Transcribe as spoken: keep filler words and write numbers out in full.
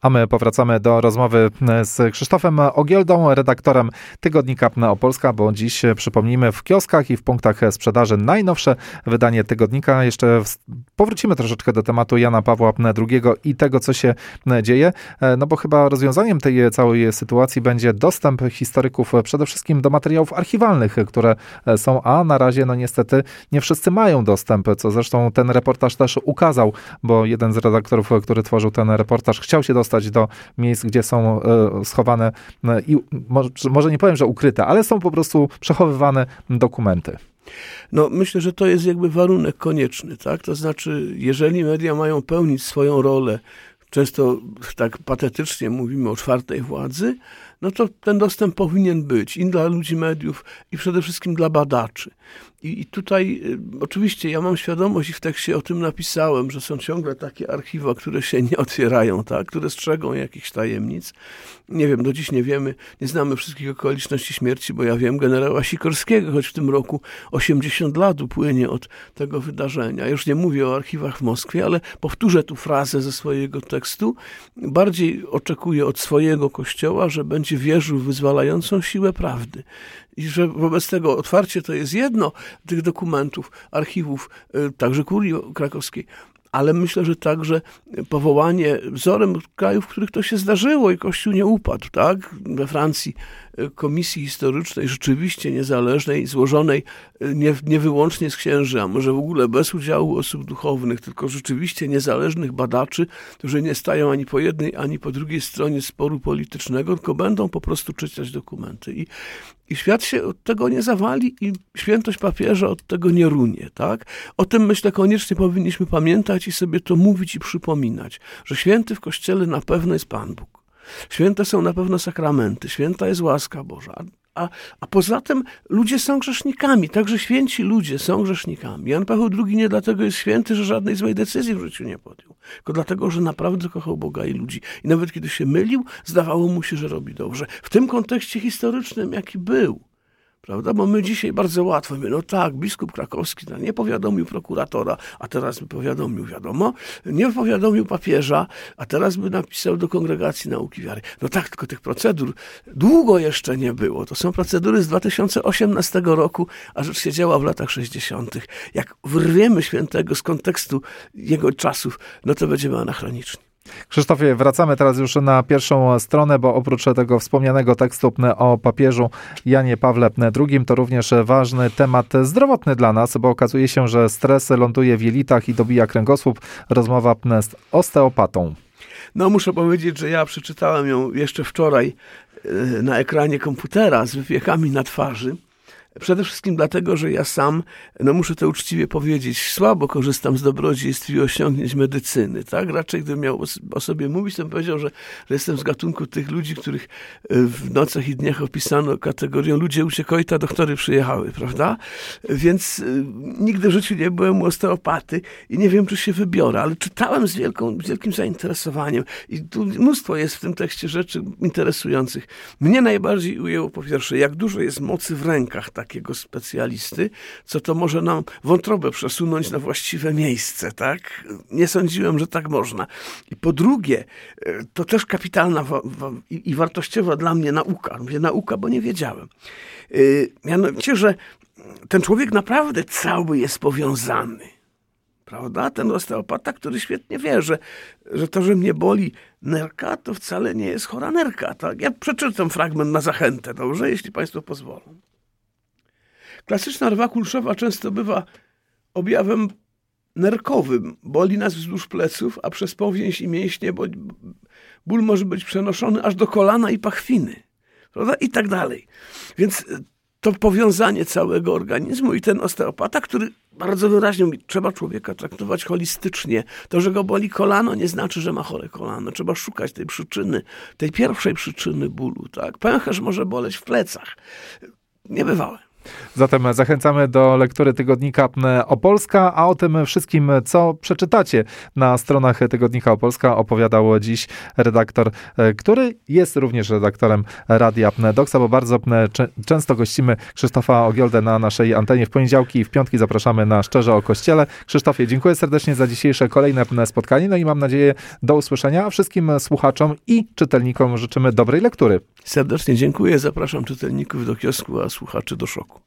A my powracamy do rozmowy z Krzysztofem Ogiełdą, redaktorem tygodnika Opolska, bo dziś, przypomnijmy, w kioskach i w punktach sprzedaży najnowsze wydanie tygodnika. Jeszcze powrócimy troszeczkę do tematu Jana Pawła drugiego i tego, co się dzieje, no bo chyba rozwiązaniem tej całej sytuacji będzie dostęp historyków przede wszystkim do materiałów archiwalnych, które są, a na razie no niestety nie wszyscy mają dostęp, co zresztą ten reportaż też ukazał, bo jeden z redaktorów, który tworzył ten reportaż, chciał się dostać do miejsc, gdzie są e, schowane e, i może, może nie powiem, że ukryte, ale są po prostu przechowywane dokumenty. No myślę, że to jest jakby warunek konieczny, tak? To znaczy, jeżeli media mają pełnić swoją rolę, często tak patetycznie mówimy o czwartej władzy, no to ten dostęp powinien być i dla ludzi mediów, i przede wszystkim dla badaczy. I, i tutaj y, oczywiście ja mam świadomość i w tekście o tym napisałem, że są ciągle takie archiwa, które się nie otwierają, tak? Które strzegą jakichś tajemnic. Nie wiem, do dziś nie wiemy, nie znamy wszystkich okoliczności śmierci, bo ja wiem generała Sikorskiego, choć w tym roku osiemdziesiąt lat upłynie od tego wydarzenia. Już nie mówię o archiwach w Moskwie, ale powtórzę tu frazę ze swojego tekstu. Bardziej oczekuję od swojego kościoła, że będzie wierzył w wyzwalającą siłę prawdy. I że wobec tego otwarcie to jest jedno tych dokumentów, archiwów, także kurii krakowskiej, ale myślę, że także powołanie wzorem krajów, w których to się zdarzyło i Kościół nie upadł, tak? We Francji komisji historycznej, rzeczywiście niezależnej, złożonej nie, nie wyłącznie z księży, a może w ogóle bez udziału osób duchownych, tylko rzeczywiście niezależnych badaczy, którzy nie stają ani po jednej, ani po drugiej stronie sporu politycznego, tylko będą po prostu czytać dokumenty. I, i świat się od tego nie zawali i świętość papieża od tego nie runie, tak? O tym, myślę, koniecznie powinniśmy pamiętać i sobie to mówić i przypominać, że święty w Kościele na pewno jest Pan Bóg. Święte są na pewno sakramenty, święta jest łaska Boża. A, a poza tym ludzie są grzesznikami, także święci ludzie są grzesznikami. Jan Paweł drugi nie dlatego jest święty, że żadnej złej decyzji w życiu nie podjął, tylko dlatego, że naprawdę kochał Boga i ludzi. I nawet kiedy się mylił, zdawało mu się, że robi dobrze. W tym kontekście historycznym, jaki był. Prawda? Bo my dzisiaj bardzo łatwo mówimy, no tak, biskup krakowski no, nie powiadomił prokuratora, a teraz by powiadomił, wiadomo, nie powiadomił papieża, a teraz by napisał do Kongregacji Nauki Wiary. No tak, tylko tych procedur długo jeszcze nie było. To są procedury z dwa tysiące osiemnastego roku, a rzecz się działa w latach sześćdziesiątych. Jak wyrwiemy świętego z kontekstu jego czasów, no to będziemy anachroniczni. Krzysztofie, wracamy teraz już na pierwszą stronę, bo oprócz tego wspomnianego tekstu o papieżu Janie Pawle drugi, to również ważny temat zdrowotny dla nas, bo okazuje się, że stres ląduje w jelitach i dobija kręgosłup. Rozmowa z osteopatą. No muszę powiedzieć, że ja przeczytałem ją jeszcze wczoraj na ekranie komputera z wypiekami na twarzy. Przede wszystkim dlatego, że ja sam, no muszę to uczciwie powiedzieć, słabo korzystam z dobrodziejstw i osiągnięć medycyny, tak? Raczej gdybym miał o sobie mówić, to bym powiedział, że, że jestem z gatunku tych ludzi, których w nocach i dniach opisano kategorią ludzie uciekojta, doktory przyjechały, prawda? Więc y, nigdy w życiu nie byłem u osteopaty i nie wiem, czy się wybiorę, ale czytałem z, wielką, z wielkim zainteresowaniem i tu mnóstwo jest w tym tekście rzeczy interesujących. Mnie najbardziej ujęło po pierwsze, jak dużo jest mocy w rękach takiego specjalisty, co to może nam wątrobę przesunąć na właściwe miejsce, tak? Nie sądziłem, że tak można. I po drugie, to też kapitalna wa- wa- i wartościowa dla mnie nauka. Mówię nauka, bo nie wiedziałem. Yy, mianowicie, że ten człowiek naprawdę cały jest powiązany. Prawda? Ten osteopata, który świetnie wie, że, że to, że mnie boli nerka, to wcale nie jest chora nerka. Tak? Ja przeczytam fragment na zachętę, dobrze? Jeśli państwo pozwolą. Klasyczna rwa kulszowa często bywa objawem nerkowym. Boli nas wzdłuż pleców, a przez powięź i mięśnie ból może być przenoszony aż do kolana i pachwiny. Prawda? I tak dalej. Więc to powiązanie całego organizmu i ten osteopata, który bardzo wyraźnie mówi, trzeba człowieka traktować holistycznie. To, że go boli kolano, nie znaczy, że ma chore kolano. Trzeba szukać tej przyczyny, tej pierwszej przyczyny bólu. Tak? Pęcherz może boleć w plecach. Niebywałe. Zatem zachęcamy do lektury tygodnika Opolska, a o tym wszystkim, co przeczytacie na stronach tygodnika Opolska, opowiadał dziś redaktor, który jest również redaktorem Radia Doksa, bo bardzo często gościmy Krzysztofa Ogioldę na naszej antenie w poniedziałki i w piątki zapraszamy na Szczerze o Kościele. Krzysztofie, dziękuję serdecznie za dzisiejsze kolejne spotkanie, no i mam nadzieję do usłyszenia, a wszystkim słuchaczom i czytelnikom życzymy dobrej lektury. Serdecznie dziękuję, zapraszam czytelników do kiosku, a słuchaczy do szoku.